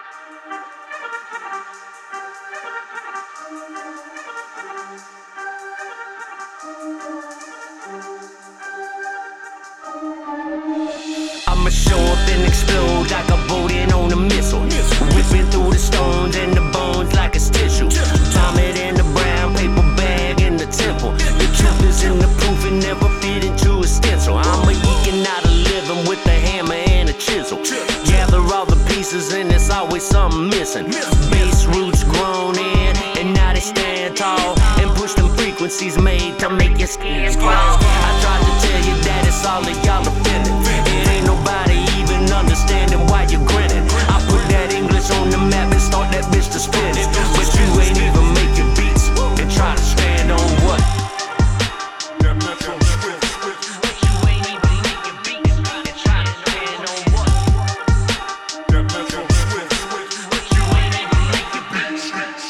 I'ma show up and explode like a voting on a missile. Whipping through the stones and the bones like it's tissue. Vomit in the brown paper bag in the temple. The truth is in the proof, it never fit into a stencil. I'm a eking out a living with a hammer and a chisel. Gather all the pieces and there's always something missing. Bass roots grown in and now they stand tall. And push them frequencies made to make your skin crawl. I tried to tell you that it's all of y'all offended. It ain't nobody even understanding why you're grinning. I put that English on the map and start that bitch to spinning. But you ain't even making beats and try to stand on what? That Metro Swift. But you ain't even making beats and try to stand on what? That Metro Swift. But you ain't even making beats.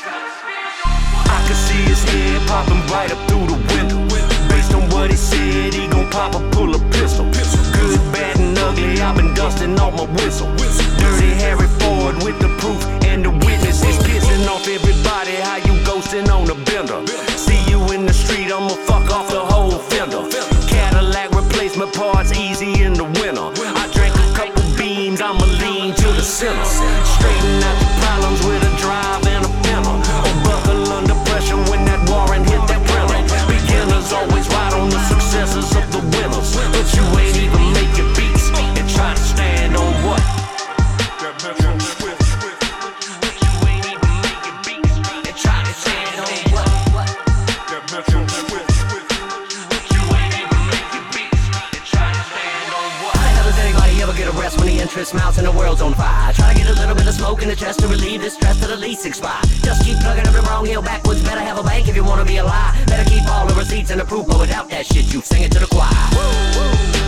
I could see his head popping right up through the window. Based on what he said, he gon' pop or pull a pistol. Good, bad, and ugly, I've been dusting off my whistle. Dirty Harry Ford with the proof and the witnesses. Pissing off everybody, how you ghosting on a bender. See you in the street, I'ma fuck off the whole fender. Cadillac replacement parts, easy in the winter. I drank a couple beans, I'ma lean to the center. Straighten out the problems with a drive and a fender. Or buckle under pressure when that warrant hit that printer. Beginners always ride on the successes of the winners. But you ain't even making beats and try to stand on what? That Metro Swift. But you ain't even making beats and try to stand on what? That Metro Swift. But you ain't even making beats and try to stand on what? How the hell does anybody ever get a rest when the interest mounts and the world's on fire? Try to get a little bit of smoke in the chest to relieve the stress to the least expire. Just keep plugging every wrong hill backwards. Better have a bank if you wanna be alive. Better keep all the receipts and the proof, but without that shit, you sing it to the choir.